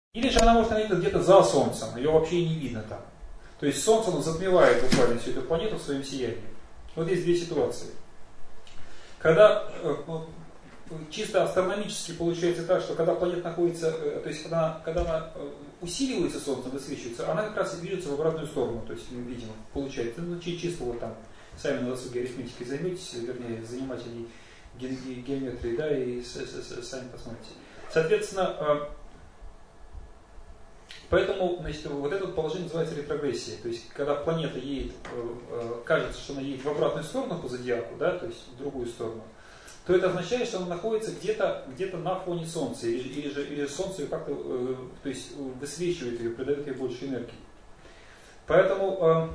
Или же она может находиться где-то за Солнцем, ее вообще и не видно там. То есть Солнце затмевает буквально всю эту планету в своем сиянии. Вот есть две ситуации. Когда чисто астрономически получается так, что когда планета находится, то есть когда она усиливается Солнцем, высвечивается, она как раз и движется в обратную сторону. То есть, видимо, получается, ну, чисто вот там, сами на досуге арифметикой займетесь, вернее, занимателей геометрии, да, и сами посмотрите. Соответственно, поэтому, значит, вот это положение называется ретрогрессией. То есть, когда планета едет, кажется, что она едет в обратную сторону по зодиаку, да, то есть в другую сторону, то это означает, что она находится где-то на фоне Солнца, или же Солнце ее как-то, то есть, высвечивает ее, придает ей больше энергии. Поэтому,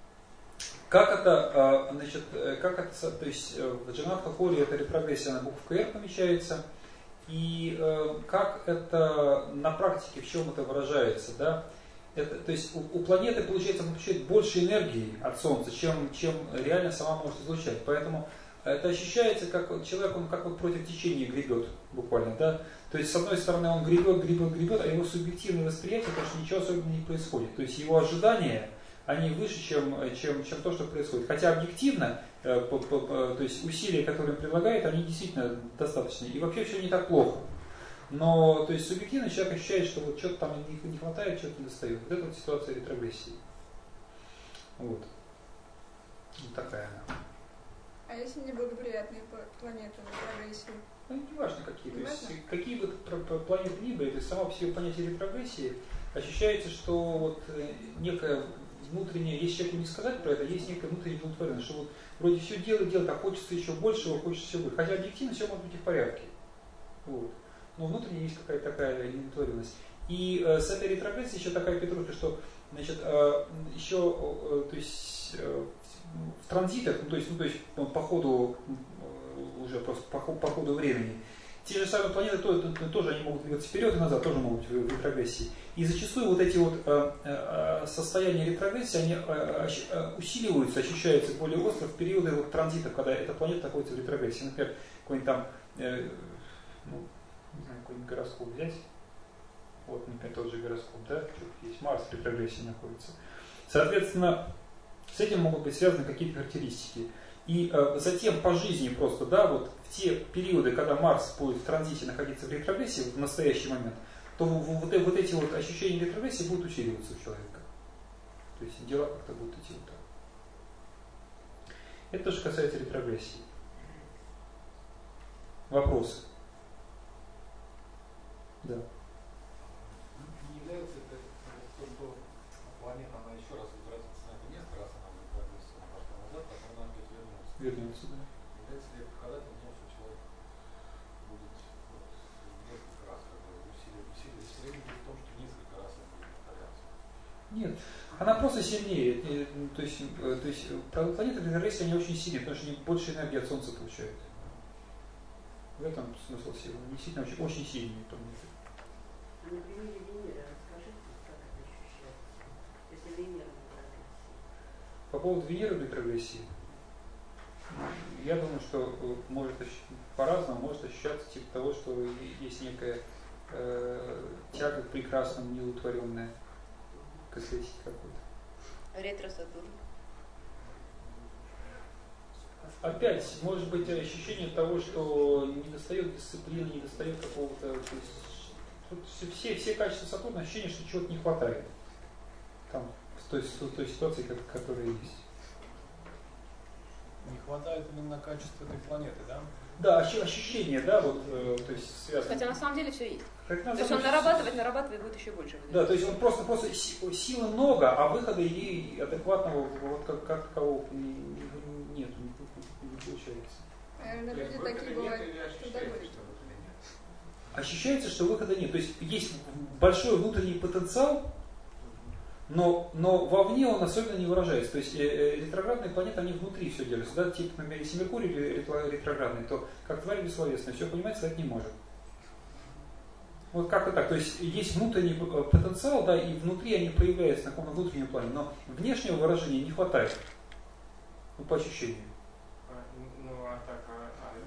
то есть, в Джанатха Хоре эта ретрогрессия на буковку R помещается. И как это на практике, в чем это выражается, да? То есть у планеты, получается, она получает больше энергии от Солнца, чем реально сама может излучать. Поэтому это ощущается, как человек, он как вот против течения гребет, буквально, да? То есть, с одной стороны, он гребет, а его субъективное восприятие, потому что ничего особенного не происходит. То есть его ожидания, они выше, чем то, что происходит. Хотя объективно, то есть усилия, которые он предлагает, они действительно достаточны. И вообще все не так плохо. Но то есть субъективно человек ощущает, что вот что-то там не хватает, что-то не достает. Вот это вот ситуация ретрогрессии. Вот. Вот такая она. А если неблагоприятные планеты в ретрогрессии? Ну, не важно какие. То есть, какие бы планеты ни были, то есть само по себе понятие ретрогрессии ощущается, что вот некая внутреннее, если человеку не сказать про это, есть некая внутренняя удовлетворенность, что вот вроде все делает, а хочется еще большего, хочется все больше. Хотя объективно все может быть и в порядке. Вот. Но внутренне есть какая-то такая неудовлетворенность. И с этой ретрогрессией еще такая петрушка, что значит, еще то есть, в транзитах, то есть по ходу уже просто по ходу времени, те же самые планеты тоже они могут двигаться вперед и назад, тоже могут быть в ретрогрессии. И зачастую вот эти вот состояния ретрогрессии, они усиливаются, ощущаются более остро в периоды вот транзитов, когда эта планета находится в ретрогрессии. Например, какой-нибудь там, не знаю, какой-нибудь гороскоп взять. Вот, например, тот же гороскоп, да, есть Марс в ретрогрессии находится. Соответственно, с этим могут быть связаны какие-то характеристики. И затем по жизни просто, да, вот в те периоды, когда Марс будет в транзите находиться в ретрогрессии, в настоящий момент, то вот эти вот ощущения ретрогрессии будут усиливаться у человека. То есть дела как-то будут идти вот так. Это то, что касается ретрогрессии. Вопросы? Да. Не является это что планета, она еще раз возвратится на это место, раз она будет прогрессия, она пошла назад, потом она опять вернется. Вернется, да. Является ли это показателем того, что человек будет несколько раз усилие, средний в том, что несколько раз он будет повторяться? Нет, она просто сильнее. То есть планеты ретрогрессии, они очень сильные, потому что они больше энергии от Солнца получают. В этом смысл силы. Они действительно очень сильные планеты. А на примере Венеры расскажите, как это ощущается, если Венера в ретрогрессии? По поводу Венеры в ретрогрессии, я думаю, что может по-разному может ощущаться типа того, что есть некая тяга к прекрасному, неудовлетворенная, к эстетике какой-то. Ретро-Сатурн. Опять, может быть, ощущение того, что не достает дисциплины, не достает какого-то... То есть, все качества Сатурна, ощущение, что чего-то не хватает. Там, в той ситуации, которая есть. Не хватает именно качества этой планеты, да? Да, ощущение, да, вот, то есть связано. Хотя на самом деле все есть. То есть он нарабатывает, будет еще больше. Да, то есть он просто силы много, а выхода ей адекватного вот как такового нет, не получается. Наверное, люди такие бывают трудоголики. Ощущается, что выхода нет. То есть есть большой внутренний потенциал, но вовне он особенно не выражается. То есть ретроградные планеты, они внутри все держатся. Да? Типа, например, если Меркурий ретроградный, то как тварь бессловесная, все понимать, сказать не может. Вот как-то так. То есть есть внутренний потенциал, да, и внутри они проявляются на каком-то внутреннем плане, но внешнего выражения не хватает. Ну, по ощущению.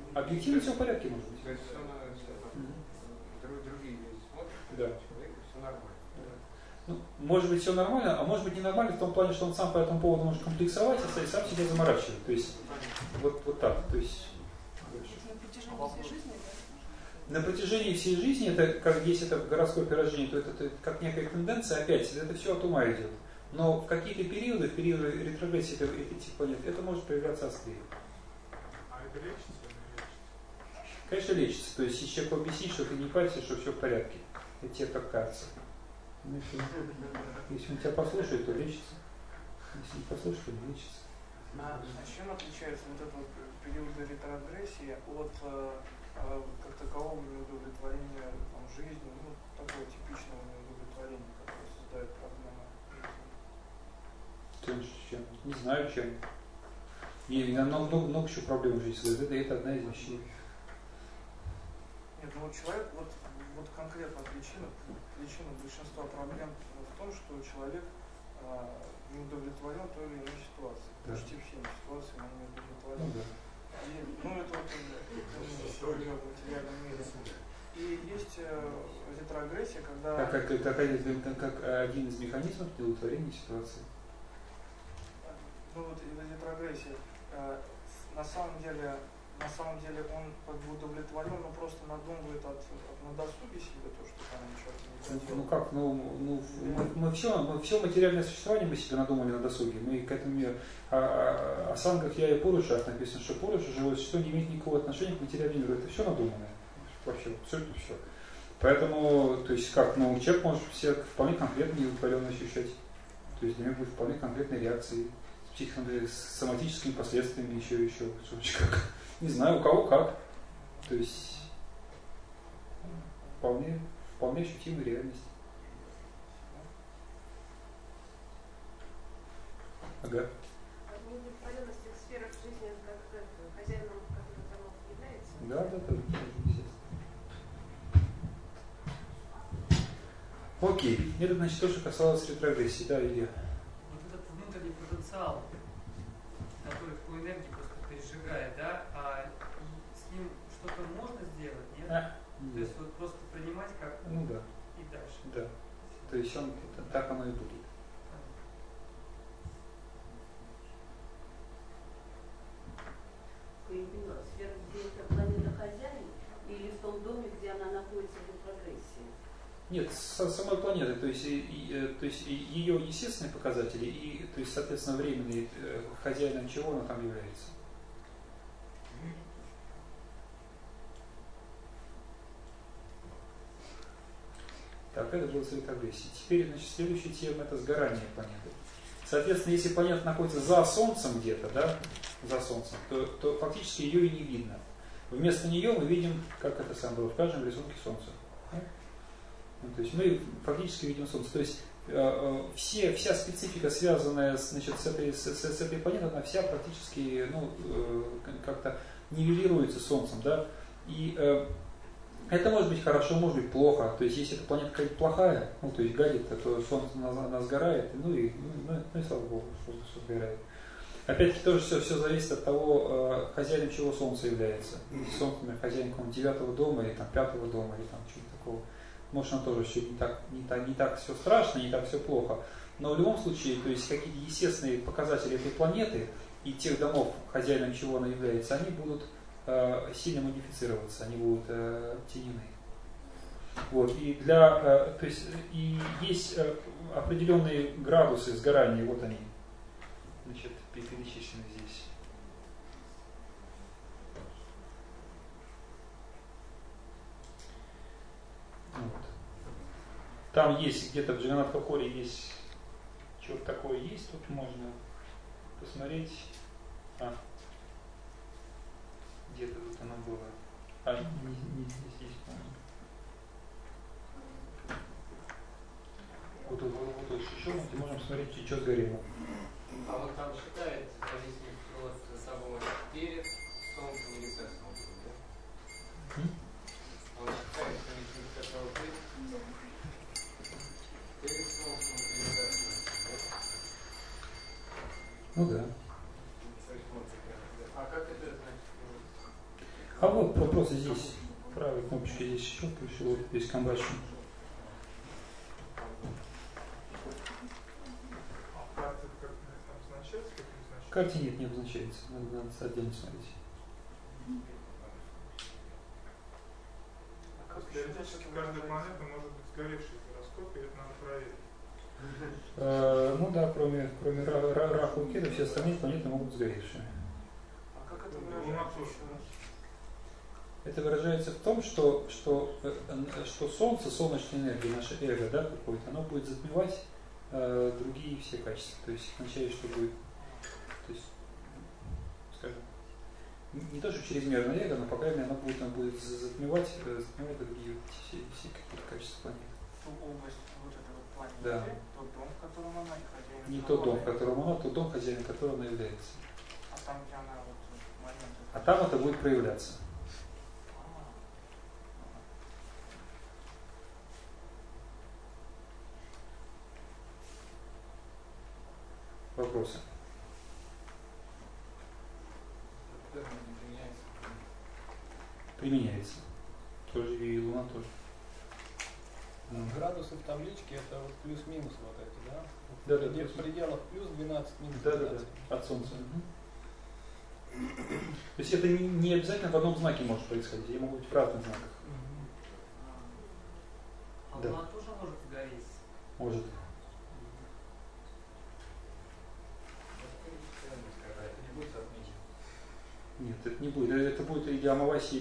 Объективно все в порядке может быть. Другие люди смотрят, да. человек, все нормально. нормально. Ну, может быть, все нормально, а может быть, ненормально в том плане, что он сам по этому поводу может комплексовать и сам себя заморачивает. То есть, вот так. То есть, На протяжении всей жизни, да? на протяжении всей жизни, это, как если это в гороскопе рождения, то это как некая тенденция, опять, это все от ума идет. Но в какие-то периоды, в периоды ретрогрессии этих планет, это может проявляться острее. А это лечится или не лечится? Конечно, лечится. То есть, если человеку объяснить, что ты не парься, что все в порядке, это тебе так кажется. Ну, если он тебя послушает, то лечится. Если не послушает, то не лечится. А чем отличается вот этот вот период ретрогрессии от как такового неудовлетворения жизни, ну, такого типичного неудовлетворения, которое создает проблемы? Чем? Не знаю, чем. И много еще проблем в жизни. Это одна из вещей. Нет, ну вот человек, вот конкретно причина большинства проблем в том, что человек не удовлетворен той или иной ситуацией. Почти всеми ситуациями он не удовлетворен. Ну, да. И, ну это вот история в материальном мире. И есть ретрогрессия, когда... Как один из механизмов удовлетворения ситуации. Ну вот ретрогрессия. На самом деле он как бы удовлетворен, но просто надумывает на досуге себе то, что там ничего не делает. Ну как, мы все материальное существование мы себе надумали на досуге. Мы к этому о сангах я и Пурушах написано, что Пуруша, живое существо, не имеет никакого отношения к материальному миру. Это все надуманное. Вообще, абсолютно все. Поэтому, то есть как, человек может себя вполне конкретно неудовлетворенно ощущать. То есть для него будет вполне конкретной реакцией. С соматическими последствиями еще как. Не знаю, у кого как. То есть вполне ощутимая реальность. Ага. Неудовлетворенность в сферах жизни, как хозяином, который домов является? Да, естественно. Окей. Это значит то, что касалось ретрогрессии, да, Илья? Вот этот внутренний потенциал, который ту энергию просто пережигает, да, а с ним что-то можно сделать, нет? То есть вот просто принимать как да. И дальше. Да. То есть так оно и будет. Я не поняла, сфера, где это планета хозяин, или в том доме, где она находится в ретрогрессии? Нет, самой планеты, то есть ее естественные показатели и, то есть, соответственно, временные, хозяином чего она там является. Так, это было с ретрогрессией. Теперь, значит, следующая тема – это сгорание планеты. Соответственно, если планета находится за Солнцем где-то, да, за Солнцем, то фактически ее и не видно. Вместо нее мы видим, как это самое было в каждом рисунке Солнца. То есть мы фактически видим Солнце. То есть вся специфика, связанная с этой планетой, она вся практически как-то нивелируется Солнцем. Да? И это может быть хорошо, может быть плохо. То есть если эта планета какая-то плохая, то есть горит, то Солнце она сгорает, и слава Богу, что сгорает. Опять-таки тоже все зависит от того, хозяином чего Солнце является. Солнце, например, хозяином 9-го дома, или 5-го дома, или чего-то такого. Может, оно тоже еще не так все страшно, не так все плохо. Но в любом случае, то есть какие-то естественные показатели этой планеты и тех домов, хозяином чего она является, они будут сильно модифицироваться, они будут оттенены. Вот. И и есть определенные градусы сгорания, вот они, значит, перечислены здесь. Вот. Там есть, где-то в Джаганнатха-Хоре есть, что-то такое есть, тут можно посмотреть. Где-то тут оно было. Не здесь, по-моему. Вот тут еще мы можем смотреть, что сгорело. А вот там считает, в зависимости от того, перед Солнцем или за Солнцем, да? Он считает, в зависимости от того, перед Солнцем или за Солнцем, да? Ну да. А как это значит? А вот вопросы здесь. Правой кнопочкой здесь еще пришел, вот здесь комбашен. карте нет, не обозначается. Надо отдельно смотреть. Теоретически каждая планета может быть сгоревшей в гороскопе, это надо проверить. Ну да, кроме Раху и Кету, все остальные планеты могут быть сгоревшими. А как это выражается еще раз? Это выражается в том, что Солнце, солнечная энергия, наше эго, да, какое-то, оно будет затмевать другие все качества. То есть означает, что будет, то есть, скажем, не то, что чрезмерное эго, но по крайней мере оно будет затмевать другие все какие-то качества планеты. Ту область, вот это вот планеты, Да. тот дом, в котором она, и хозяин. Не тот дом, в котором она, тот дом, хозяин которого она является. А там, где она вот момент. А там это будет проявляться. Вопросы? Применяется. Тоже и Луна тоже. Градусы в табличке это вот плюс-минус вот эти, да? Да, Где в пределах плюс 12, минус 12. Да. От Солнца. То есть это не обязательно в одном знаке может происходить, я могу быть в разных знаках. А Да. Луна тоже может сгореть? Может. Нет, это не будет. Это будет или Амавасия,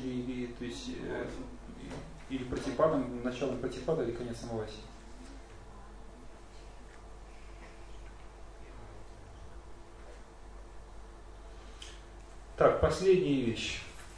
или протипадом, началом протипада, или конец Амавасии. Так, последняя вещь.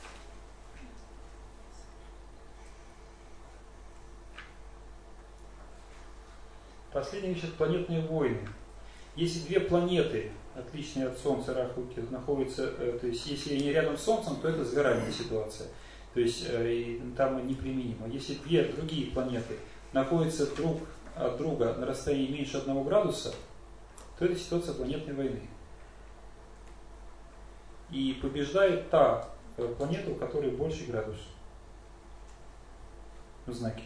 Последняя вещь — это планетные войны. Если две планеты, отличные от Солнца, Раху и Кету, находятся, то есть если они рядом с Солнцем, то это сгоральная ситуация. То есть там неприменимо. Если две другие планеты находятся друг от друга на расстоянии меньше 1 градуса, то это ситуация планетной войны. И побеждает та планета, у которой больше градус в знаке.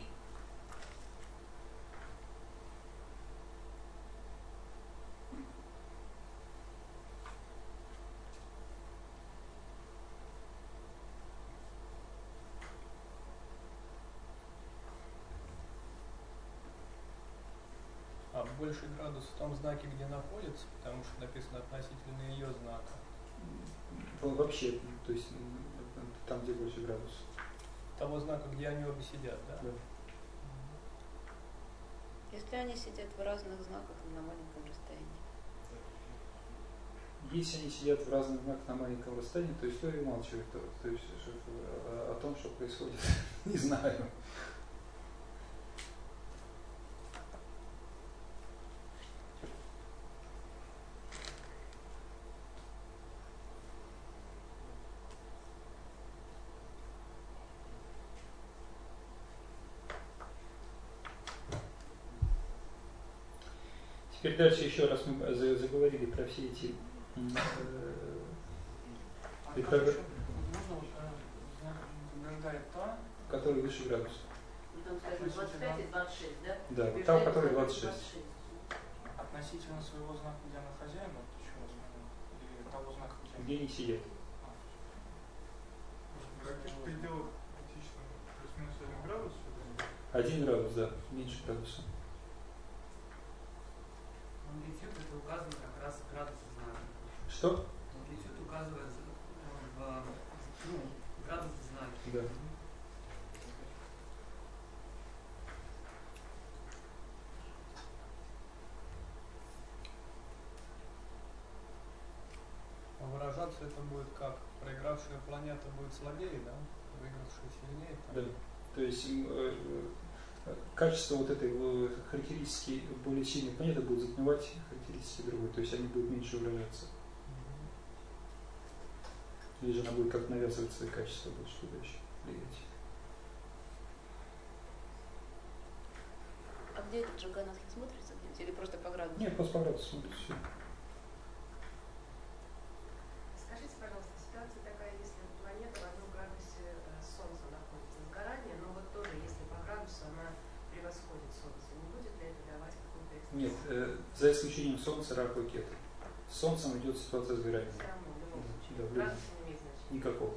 А больше градус в том знаке, где находится, потому что написано относительно ее знака. Вообще, то есть там, где больше градус. Того знака, где они обе сидят, да? Да. Если они сидят в разных знаках на маленьком расстоянии. Если они сидят в разных знаках на маленьком расстоянии, то история умалчивает. То есть о том, что происходит, не знаю. Теперь дальше еще раз мы заговорили про все эти которые выше градуса. Там скажем 25 и 26, да? Да, вот там, который 26. Относительно своего знака, где она хозяин, вот еще раз или того знака, Где они сидят. В каких пределах критично плюс-минус 1 градус? 1 градус, да, меньше градуса. Амплитюд это указано как раз градусы знака. Что? Амплитюд указывает в градусы знака. Да. А выражаться это будет как? Проигравшая планета будет слабее, да? Выигравшая сильнее? Там. Да. То есть качество вот этой характеристики более сильной планеты будет затмевать характеристики другой, то есть они будут меньше выражаться. Или же она будет как-то навязывать свои качества больше туда еще влиять. А где этот Джаганатхи смотрится где-нибудь или просто по градусу? Нет, просто по градусу смотрит все. Скажите, пожалуйста, ситуация такая, если планета в 1 градусе Солнца находится, сгорание, но вот тоже, если по градусу она превосходит Солнце, не будет ли это давать какую-то экспрессию? Нет, за исключением Солнца, Раху и Кету. С Солнцем идет ситуация с горами. Все равно, в любом случае. Да, Градус не имеет значения. никакого.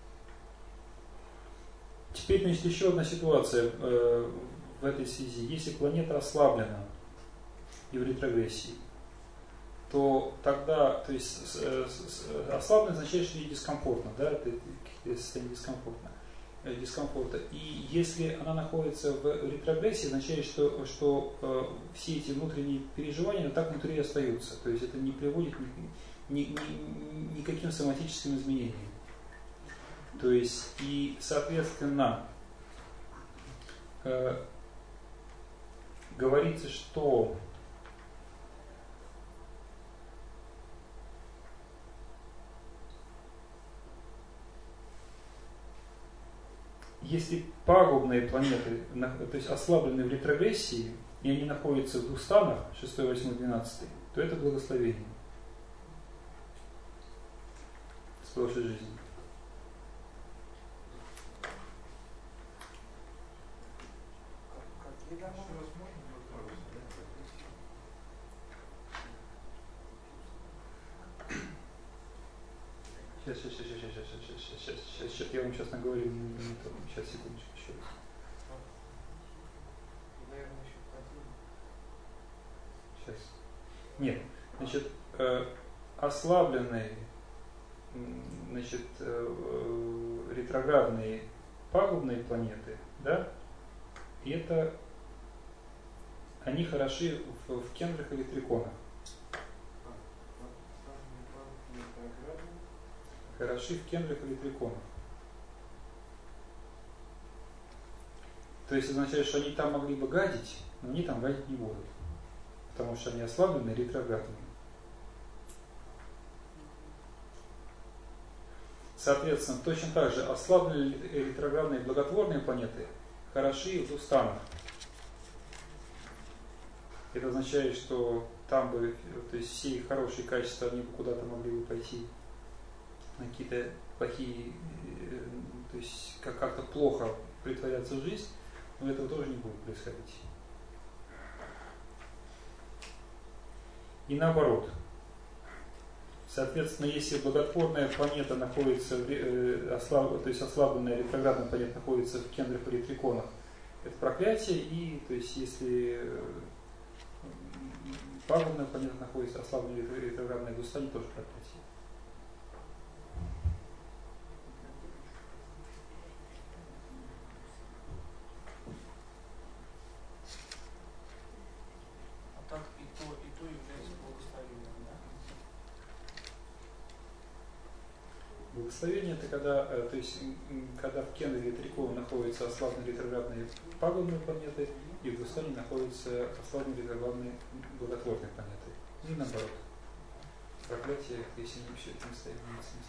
Теперь, значит, еще одна ситуация в этой связи. Если планета ослаблена и в ретрогрессии, то тогда, то есть ослаблено означает, что ей дискомфортно, да, это состояние дискомфорта. И если она находится в ретрогрессии, означает, что все эти внутренние переживания так внутри и остаются. То есть это не приводит никаким соматическим изменениям. То есть и, соответственно, говорится, что если пагубные планеты, то есть ослабленные в ретрогрессии, и они находятся в двух станах, 6, 8, 12, то это благословение с прошлой жизни. Какие дома? Сейчас я вам сейчас наговорю не то. Сейчас, секундочку, еще раз. Наверное, еще один. Сейчас. Нет, значит, ослабленные, значит, ретроградные пагубные планеты, да, и это они хороши в кендрах или триконах. Хороши в кендрах или триконах. То есть означает, что они там могли бы гадить, но они там гадить не будут. Потому что они ослабленные, ретроградные. Соответственно, точно так же ослабленные ретроградные благотворные планеты хороши в двух станах. Это означает, что там бы, то есть все их хорошие качества, они бы куда-то могли бы пойти на какие-то плохие, то есть как-то плохо притворяться в жизнь, но этого тоже не будет происходить. И наоборот. Соответственно, если благотворная планета находится, то есть ослабленная ретроградная планета находится в кендрах или триконах, это проклятие, и то есть если пагубная планета находится ослабленная ретроградная в двустане, тоже проклятие. Так и то является благословением, да? Благословение это когда, то есть, когда в кендре или триконе находятся ослабленные ретроградные пагубные планеты, и в двустане находятся ослабленные ретроградные благотворные планеты. И наоборот. Проклятие, если не все это местами.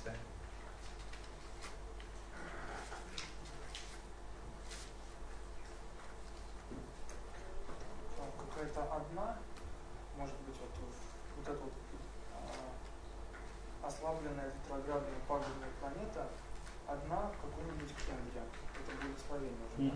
Какая-то одна, может быть, вот эта вот ослабленная ретроградная пагубная планета, одна в каком-нибудь кендре. Это благословение уже.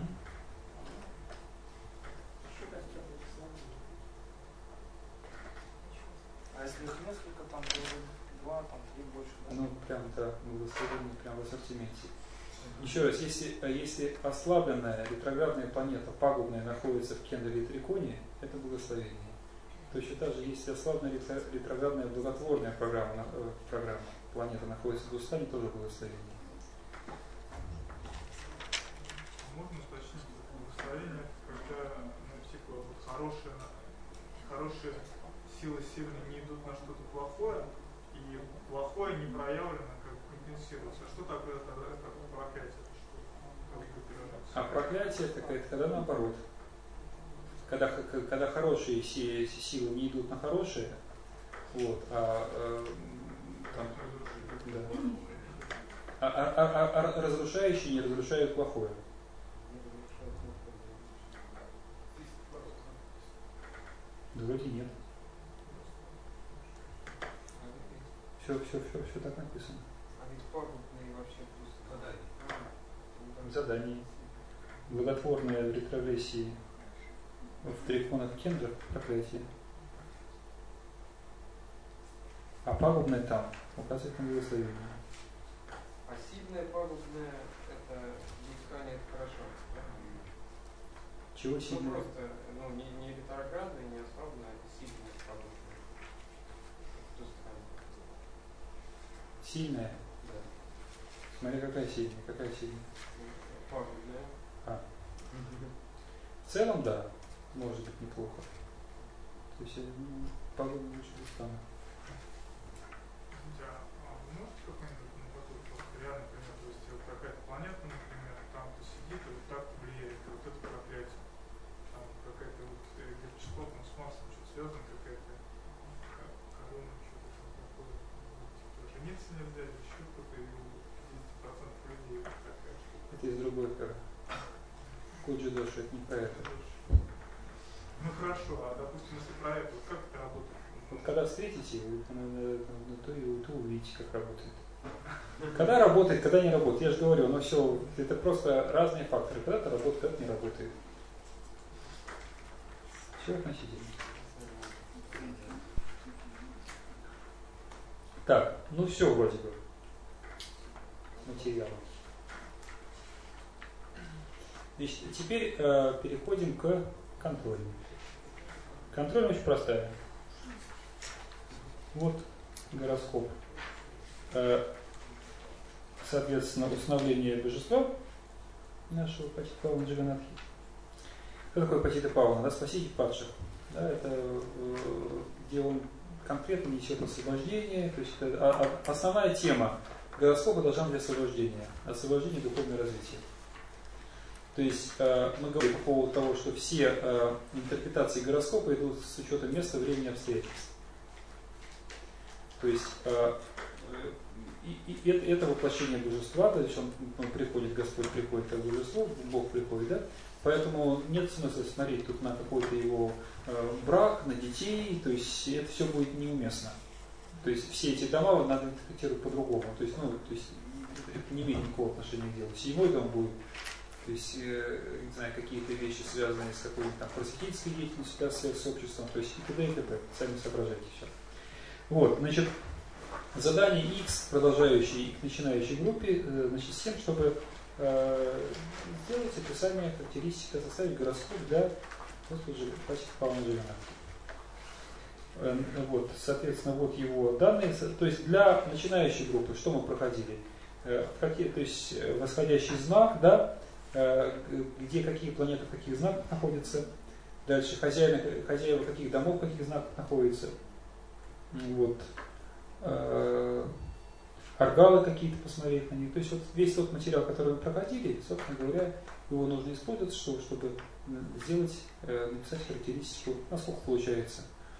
А если их несколько, там два, там три больше, да? Ну, прям, да, благословение прям в ассортименте. Еще раз, если ослабленная ретроградная планета, пагубная, находится в кендре или триконе, это благословение. Точно так же, если ослабленная ретроградная благотворная программа, планета находится в двустане, тоже благословение. Можно уточнить, благословение, когда, ну, типа, хорошие силы северные не идут на что-то плохое, и плохое не проявлено, как компенсируется. А что такое это проклятие? А проклятие это когда наоборот. Когда хорошие силы не идут на хорошие, вот, разрушающие не разрушают плохое. Да вроде нет. Все так написано. А ведь пагубные вообще просто Задание. Благотворное в ретрогрессии в триконах кендрах проклятие. А пагубное там. Указывает на благословение. А сильное, пагубное, это искание, это хорошо. Да? Чего сильное? Ну просто, не ретроградное, не ослабное, а сильное, пагубное. В ту сторону. Сильное? Да. Смотри, какая сильная, какая сильная. Пагубное. В целом, да, может быть неплохо. То есть пагубное лучше быть там. Вы можете какой-нибудь реально пример привести? Вот какая-то планета, например, там кто сидит, и вот так влияет, и вот это проклятие. Там какая-то вот где-то число там с Марсом что-то связано, какая-то корона, что-то там такое. Типа, жениться нельзя, или еще кто-то, и у 50% людей такая штука. Это из другой кары. Куджи-доши, это не про это. Ну хорошо, а допустим, если про это, вот как это работает? Вот когда встретите, то увидите, как работает. Когда работает, когда не работает. Я же говорю, но все, это просто разные факторы. Когда-то работает, когда-то не работает. Все относительно. Так, ну все вроде бы. Материалы. Значит, теперь переходим к контролю. Контроль очень простая. Вот гороскоп. Соответственно, установление божества нашего Патита Павана Джаганатхи. Что такое Патита Павана? Да, спаситель падших. Да, это где он конкретно несет освобождение. То есть это основная тема гороскопа должна быть освобождение. Освобождение и духовное развитие. То есть мы говорим по поводу того, что все интерпретации гороскопа идут с учетом места, времени, обстоятельств. То есть это воплощение божества, то есть он приходит, Господь приходит как божество, Бог приходит, да? Поэтому нет смысла смотреть тут на какой-то его брак, на детей, то есть это все будет неуместно. То есть все эти дома надо интерпретировать по-другому. То есть это не имеет никакого отношения к делу. 7-й дом будет. То есть, не знаю, какие-то вещи, связанные с какой-нибудь там просветительской деятельностью, да, с обществом, то есть и т.д. и т.п. Сами соображайте все. Вот, значит, задание X, продолжающей к начинающей группе, значит, с тем, чтобы сделать описание характеристик, составить гороскоп для Патита Павана Джаганатхи. Вот, соответственно, вот его данные. То есть для начинающей группы что мы проходили? То есть восходящий знак, да, где какие планеты в каких знаках находятся, дальше хозяева каких домов в каких знаках находятся, вот, аргалы какие-то посмотреть на них. То есть вот весь тот материал, который мы проходили, собственно говоря, его нужно использовать, чтобы сделать, написать характеристику, насколько получается.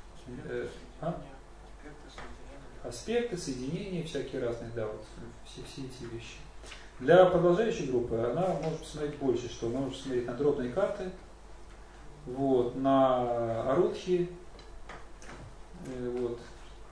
Аспекты, соединения, всякие разные, да, вот все эти вещи. Для продолжающей группы она может посмотреть больше, что она может смотреть на дробные карты, вот, на арудхи, вот,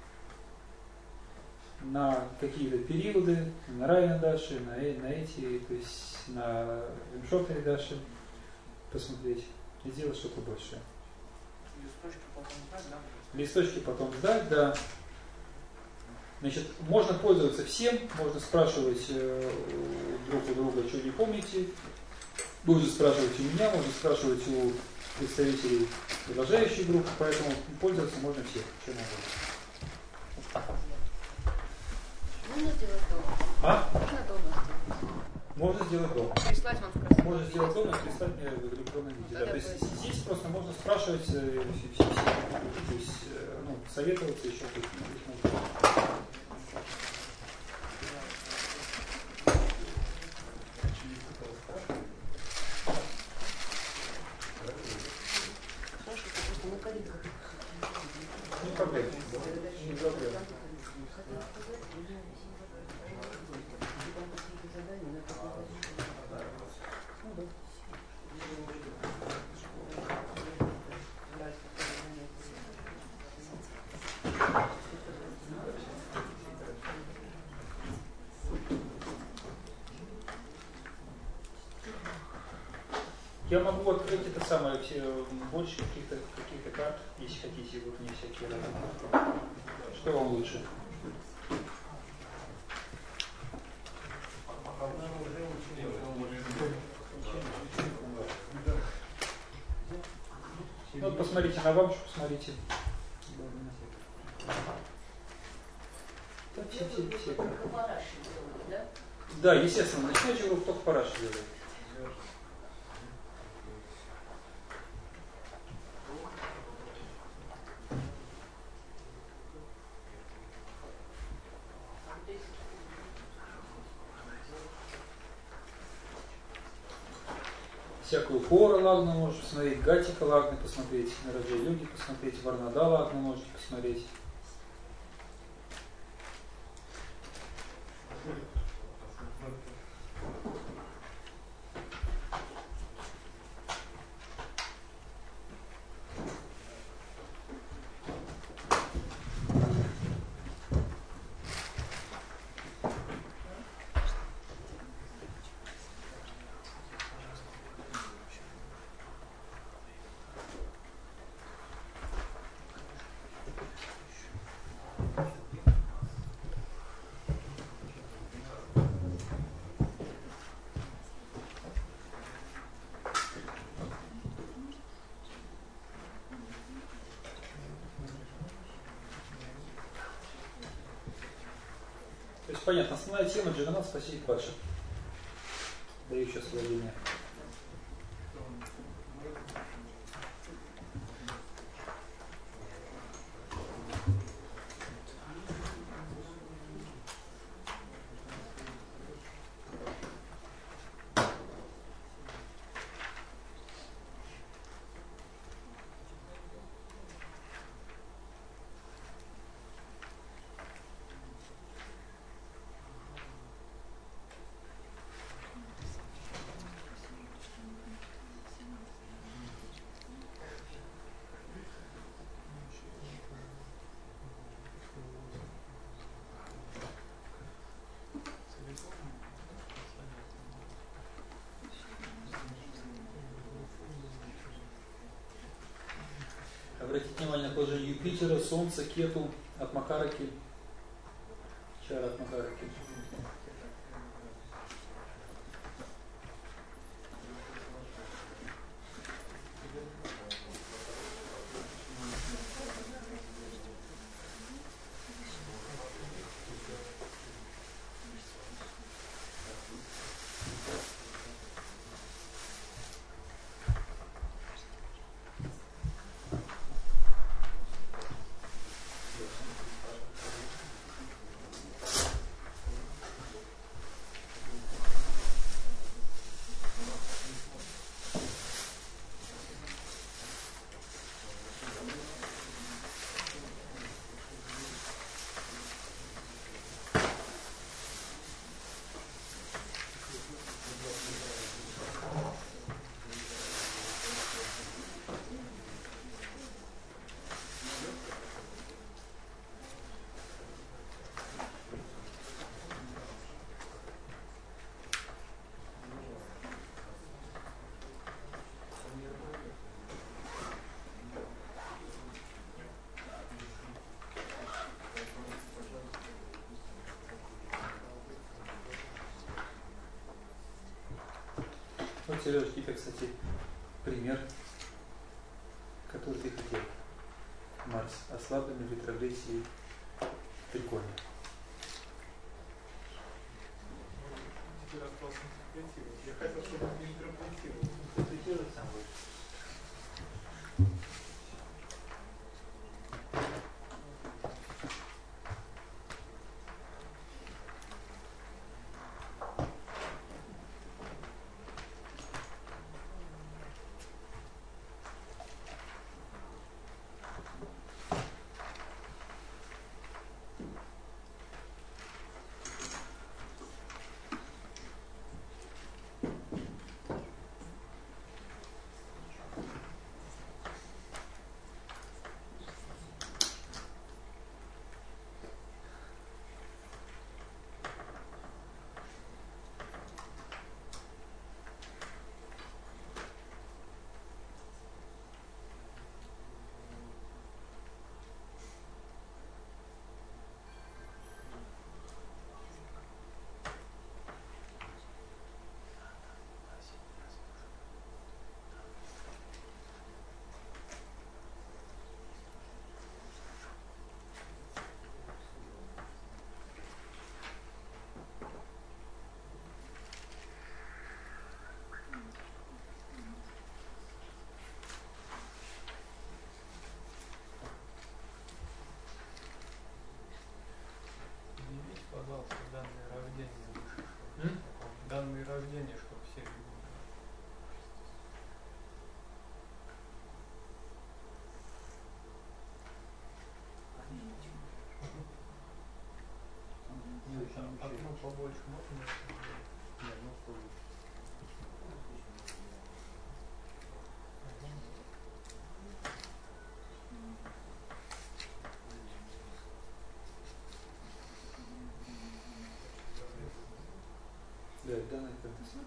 на какие-то периоды, на Райна Даши, на эти, то есть на Вимшофтари Даши посмотреть и сделать что-то большее. Листочки потом сдать, да? Листочки потом сдать, да. Значит, можно пользоваться всем, можно спрашивать друг у друга, что не помните. Можно спрашивать у меня, можно спрашивать у представителей продолжающей группы, поэтому пользоваться можно всем, чем угодно. Можно сделать дома? Можно дома сделать? Можно сделать дома. Прислать вам в красивом Можно сделать дома, прислать мне в электронном виде. Да. То есть здесь просто можно спрашивать, то есть, советоваться еще какие-то. Не проблема. Не проблема. Я могу открыть это самое, больше каких-то карт, если хотите, вот мне всякие разные. Что вам лучше? Ну, вот посмотрите на бабушку, посмотрите. Все. Да, естественно, начинающий групп только параши делает. Всякую хору лагну можете посмотреть, гатика лагны посмотреть, на Раджа-йоги посмотреть, Варнада лагну можете посмотреть. То есть понятно, основная тема Джаганнат спаситель падших. Даю сейчас владение. Обратите внимание на положение Юпитера, Солнца, Кету, от Макараки, Чара от Макараки. Вот, Сережа, тебе, кстати, пример, который ты хотел. Марс, ослабленный в ретрогрессии прикольно. Теперь остался интерпретировать. Я хотел, чтобы он не интерпретировал. Интерпретировать сам будешь. Да, данная информация.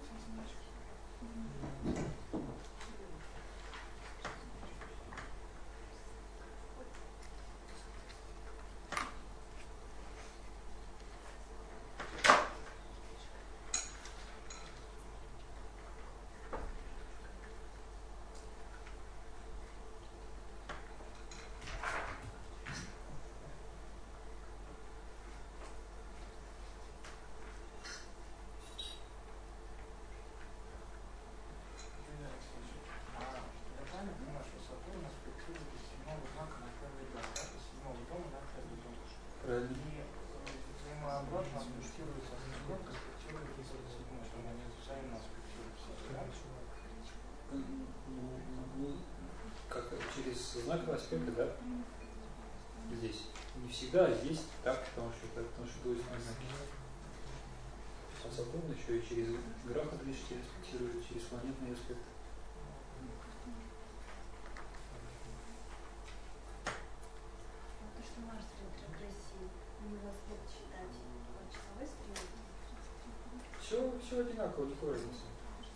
Взаимообразно аспектируется аспектом, аспектирует 37, что они взаимно аспектируют. Как через знаковые аспекты, да? Здесь. Не всегда, а здесь так, потому что двойственные знаки. А Сатурн еще и через графа движки аспектирует, через планетные аспекты. То, что Марс в ретрогрессии, у него следует считать часовой стрелкой? Все одинаково, никакой разницы.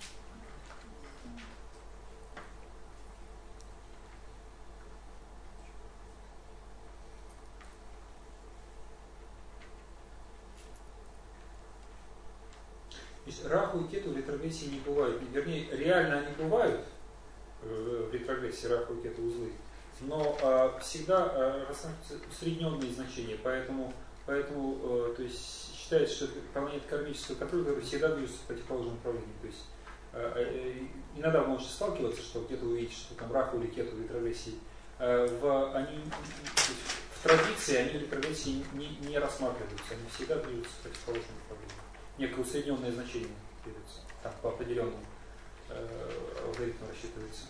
То есть Раху и Кету в ретрогрессии не бывают. Вернее, реально они бывают в ретрогрессии Раху и Кету узлы, но всегда рассматриваются усредненные значения, поэтому то есть считается, что планета кармического контроля всегда движется в противоположном направлении. То есть иногда вы можете сталкиваться, что где-то увидите, что там Раху или Кету в ретрогрессии. В традиции они в ретрогрессии не рассматриваются, они всегда движутся в противоположном направлении. Некое усредненное значение движется, там по определенному алгоритму рассчитывается.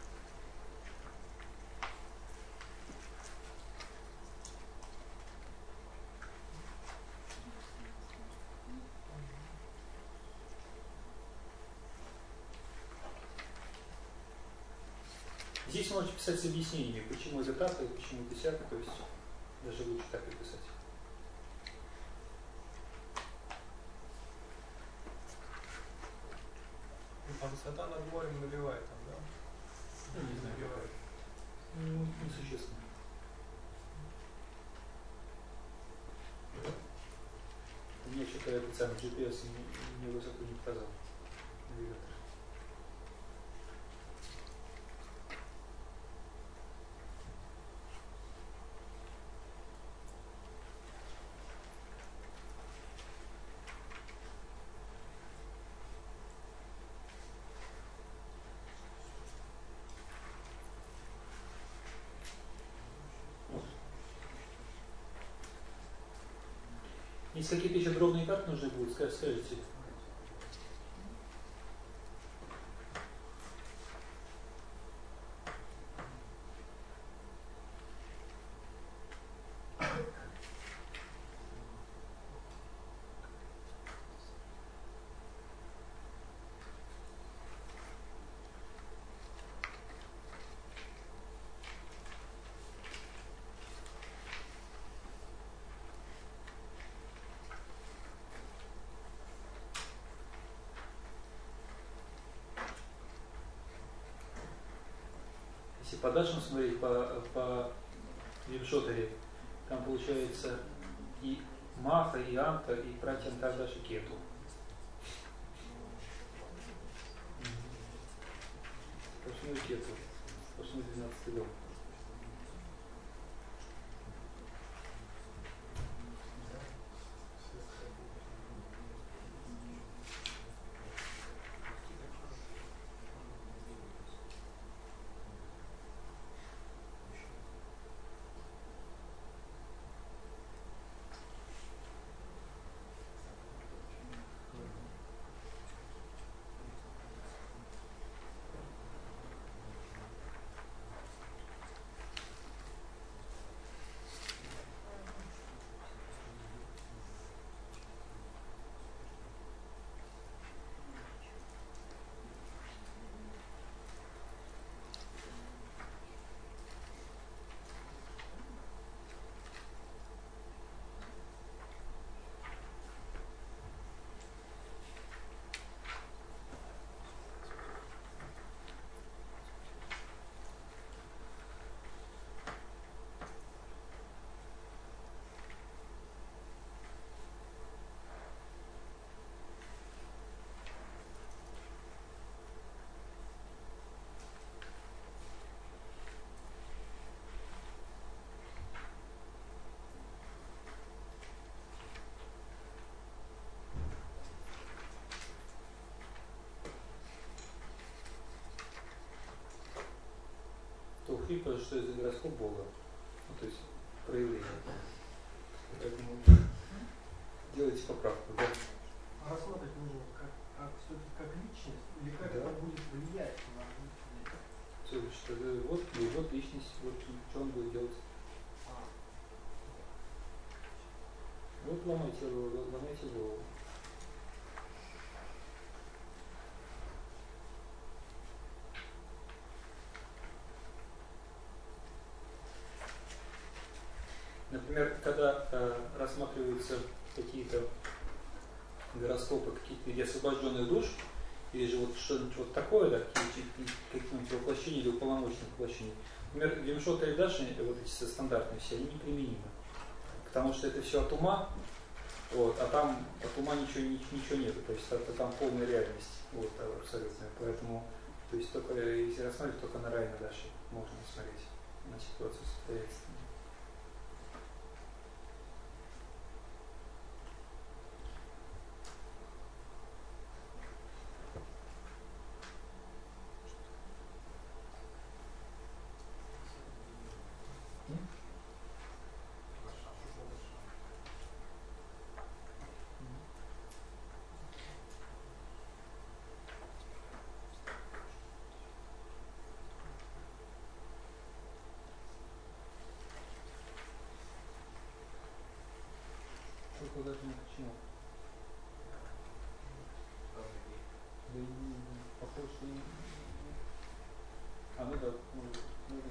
Здесь можете писать с объяснениями, почему это так и почему это сяк, то есть даже лучше так и писать. А высота над морем нулевая там, да? Не знаю, набивает. Несущественно. Мне что-то этот самый GPS мне высоту не показал. Навигатор. Если какие-то еще дробные карты нужны будут, скажите. Если по дашам смотреть, по Вимшотаре, там получается и Маха, и Анта, и братья Антардаш и Кету. Сплошной Кету, сплошной 12-й дом. смотри, что это гороскоп Бога. Ну, то есть проявление. Поэтому делайте поправку, да? А рассматривать нужно как все-таки как личность, или как да. это будет влиять на личность? То есть, что вот личность, вот что он будет делать. Вот ломайте голову. Например, когда рассматриваются какие-то гороскопы, какие-то освобожденных душ, или же вот что-нибудь вот такое, да, какие-нибудь воплощения или уполномоченных воплощений. Например, Вимшота и Даши, вот эти стандартные все, они неприменимы. Потому что это все от ума, вот, а там от ума ничего нету, то есть это там полная реальность, вот, абсолютно. Поэтому, то есть только если рассматривать, только на Рай, на Даши можно смотреть на ситуацию состоятельную. Даже не почему. Да и похож, что не... А, ну да, можно.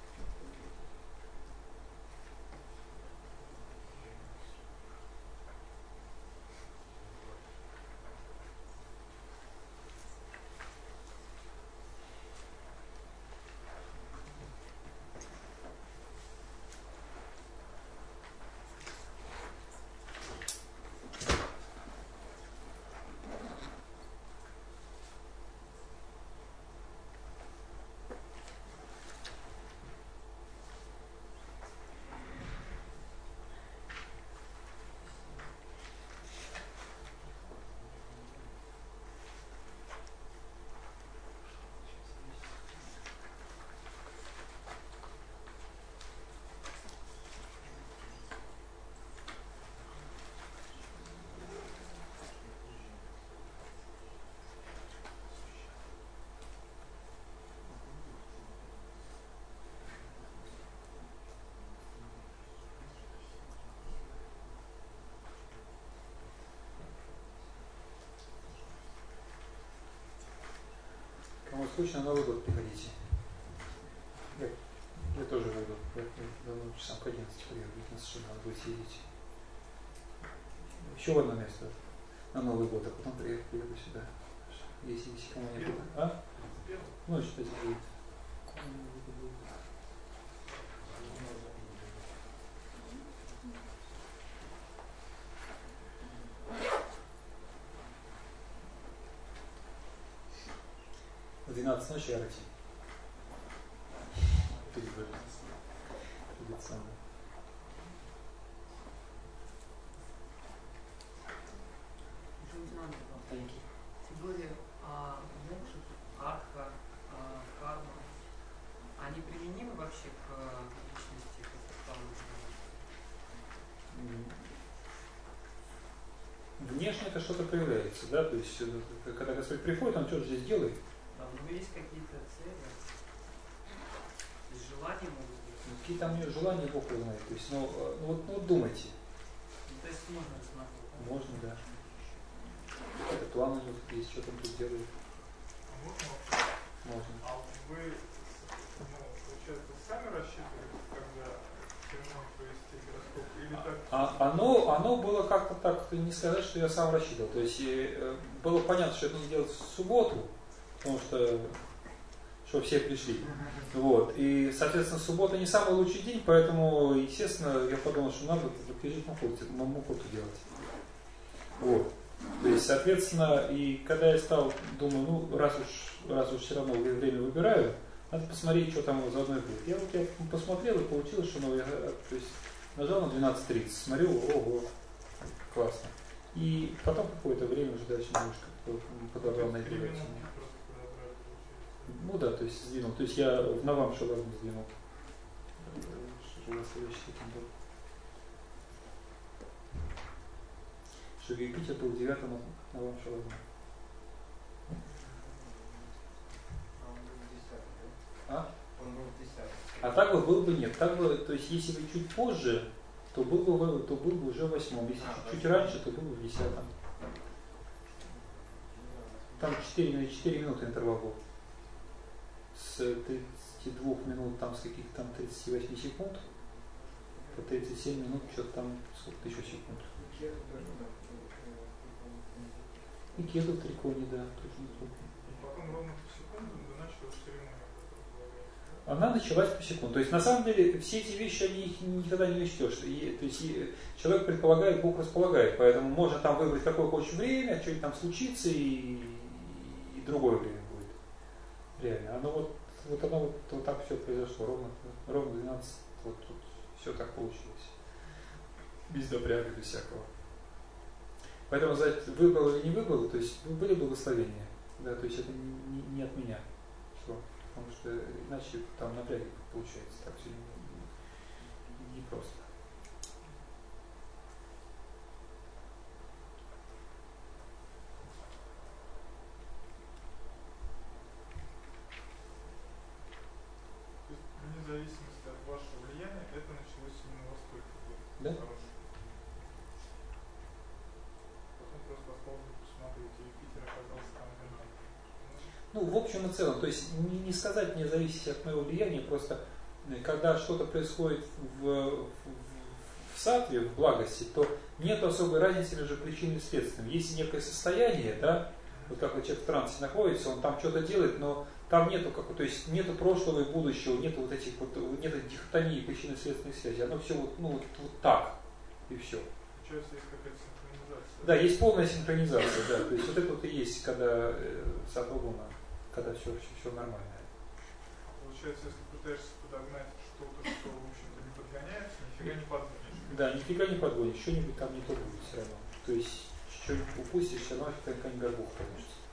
Кому скучно, на Новый год приходите. Я тоже выйду. Я давно часам к 11 приеду, 15 надо будет сидеть. Еще в одно место на Новый год, а потом приеду сюда. Если кому не будет. А? Ну, что-то будет. В 12 ночи Арати. Перед самым. Теория мокши, арха, карма, они применимы вообще к личности Внешне это что-то проявляется, да, то есть когда Господь приходит, он что-то здесь делает. Да, но есть какие-то цели, желания могут быть. Какие там у нее желания, Бог его знает. То есть, вот думайте. Ну, то есть можно рассматривать. Можно, да. Это план у него есть, что там тут делает. Можно. А вы, получается, сами рассчитываете, когда ремонт провести гороскоп? Или так? Оно было как-то так, не сказать, что я сам рассчитывал. То есть было понятно, что это не делать в субботу, потому что чтобы все пришли. Вот. И, соответственно, суббота не самый лучший день, поэтому, естественно, я подумал, что надо пережить мухоту делать. Вот. То есть, соответственно, и когда я стал, думаю, ну, раз уж все равно время выбираю, надо посмотреть, что там заодно будет. Я посмотрел и получилось, что я то есть, нажал на 12:30, смотрю, ого, классно. И потом какое-то время уже дальше немножко подобрал на это. Ну да, то есть сдвинул. То есть я в Навам Шалазм сдвинул. Что Юпитер был 9-м от Навам Шалазма. А? А так бы был бы нет. Так бы, то есть если бы чуть позже, то был бы уже в 8-м. Если чуть раньше, то был бы в 10-м. Там 4 минуты интервал был. С 32 минут, там с каких-то там 38 секунд по 37 минут, что-то там сколько-то еще секунд. И кеду в триконе, да, тоже неплохо. Потом ровно по секунду началась церемония. Она началась по секунду. То есть на самом деле все эти вещи, они их никогда не учтешь. То есть человек предполагает, Бог располагает. Поэтому можно там выбрать какое хочешь время, что-нибудь там случится, и другое время будет. Реально. Оно вот так все произошло. Ровно 12. Вот тут все так получилось. Без напряга, без всякого. Поэтому сказать, выбрал или не выбрал, то есть были благословения. Да, то есть это не от меня. Что? Потому что иначе там напряги получается. Так все не просто. Вне зависимости от вашего влияния, это началось именно у вас только вот. Да? Потом просто осталось посмотреть, и Юпитер оказался там, где надо. Ну, в общем и целом, то есть не сказать мне зависит от моего влияния, просто когда что-то происходит в сатве, в благости, то нет особой разницы между причиной и следствием. Есть некое состояние, да, вот как вот человек в трансе находится, он там что-то делает, но там нету, то есть нету прошлого и будущего, нету вот этих вот, нету дихотомии причинно-следственной связи. Оно все вот так, и все. Получается, есть какая-то синхронизация. Да, есть полная синхронизация, да. То есть вот это вот и есть, когда сатва-гуна, когда все нормально. Получается, если пытаешься подогнать что-то, что, в общем-то, не подгоняется, нифига не подгонишь. Да, нифига не подгонишь, что-нибудь там не то будет все равно. То есть, что-нибудь упустишь, все равно какая-нибудь горбуха получится.